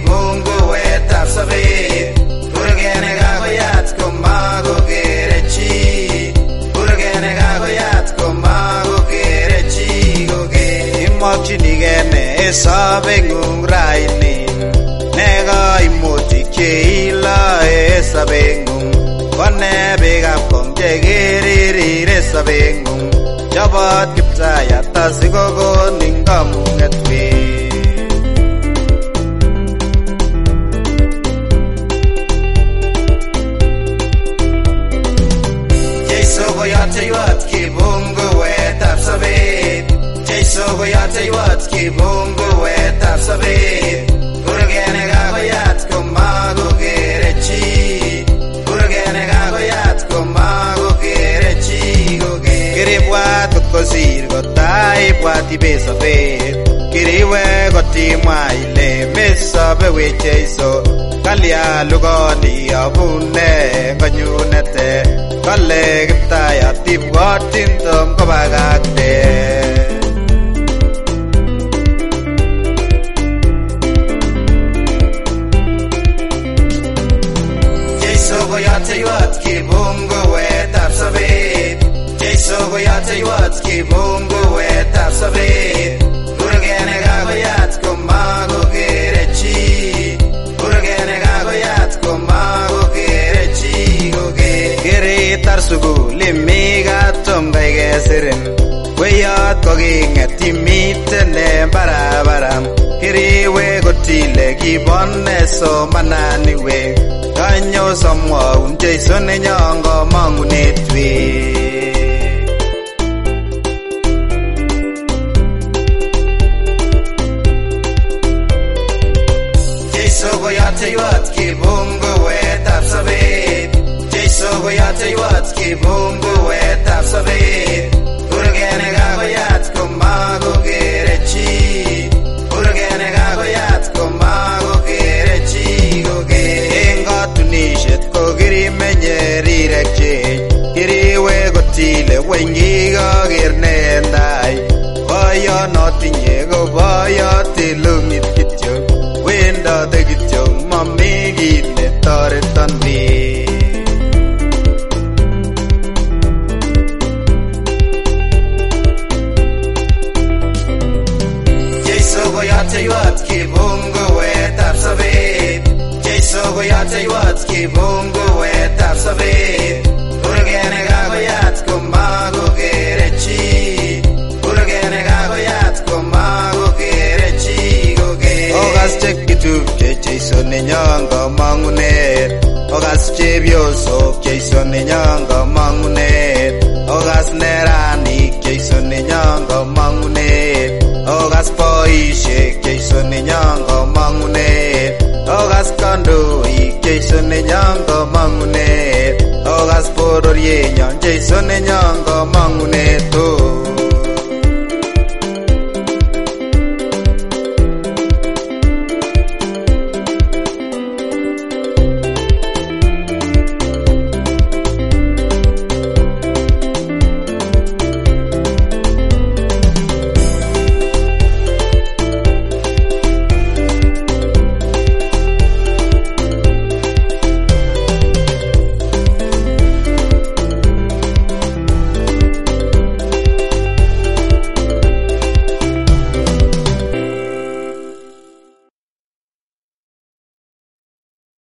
kipunguet ab sobet kurget nekakoyat komagokere chi kurget nekakoyat komagokere chi imokyinigei ne sobeng'ung raini nekaimutik cheiloe sobeng'ung kone biikab kong chekiririre sobeng'ung chobot Kiptayat asikokonin kamung'et wee Jeiso koyoteiwot kipunguet ab sobet Jeiso koyoteiwot kipunguet ab sobet kurget nekakoyat komagokere chi kurget nekakoyat komagokere chi kiribwat kot kosir kotaibwat ibe sobet kiriwe kotimwa ile mesobe we Jeiso kalya lugoni abune konyunete kale Kiptayat ibwotin tom kobakakte Jeiso koyoteiwot kipunguet ab sobet Jeiso koyoteiwot kipunguet ab sobet kurget nekakoyat komagokere chi kurget nekakoyat komagokere chi kiritar sukul imi katom kai kesirin weyot koking'et imiten en barabara kiriwe kotile kibone somanani we kanyo somwaun Jeiso nenyon komong'unet wee Jeiso koyoteiwot kipunguet ab sobet Jeiso koyoteiwot kipunguet ab sobet kurget nekakoyat komagokere chi kurget nekakoyat komagokere chi eng katunisiet ko kirimenye rirek chech kiriwe kotile weny kikaker ne en tai boyot notinye ko boyot ilung'it kityo wendote kityo mami kit netoreton biik Jeiso koyoteiwot kipunguet ab sobet Jeiso koyoteiwot kipunguet ab sobet kurget nekakoyat komagokere chi kurget nekakoyat komagokere chi okas chekitupche Jeiso nenyon komong'unet okas chepyosok Jeiso nenyon komong'unet okas neranik Jeiso nenyon komong'unet okas boisiek Jeiso nenyon komong'unet okas kandoik Jeiso nenyon komong'unet okas bororienyon Jeiso nenyon komong'unet